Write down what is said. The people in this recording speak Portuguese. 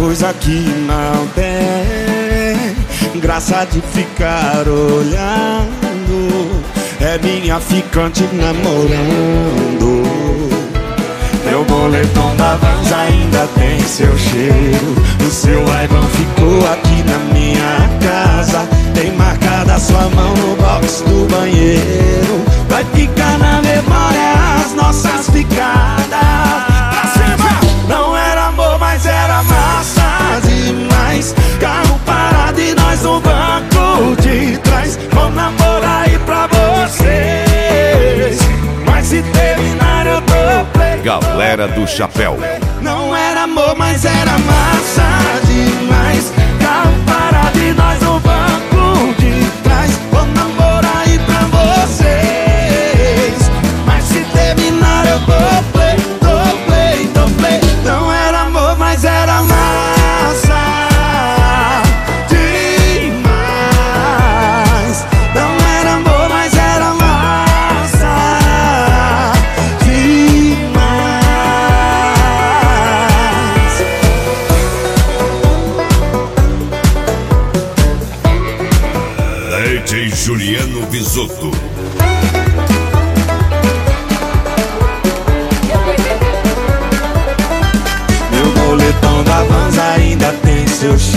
coisa que não tem graça de ficar olhando. É minha ficante namorando. Meu boletom da Vans ainda tem seu cheiro. O seu iPhone ficou aqui na minha casa. Tem marcada sua mão no box do banheiro. Vai ficar na memória as nossas ficadas. Pra cima! Não era amor, mas era massa demais. Carro parado e nós no banco de trás. Vou namorar aí pra vocês, mas se terminar eu dou play. Galera do Chapéu. Não era amor, mas era massa demais. Carro parado e nós no banco de trás. Vou namorar aí pra vocês, mas se terminar eu dou play, dou play, dou play. Não era amor, mas era massa demais. Não era amor, mas era massa demais. DJ Juliano Bisotto. Meu boletão da Vans ainda tem seu cheiro.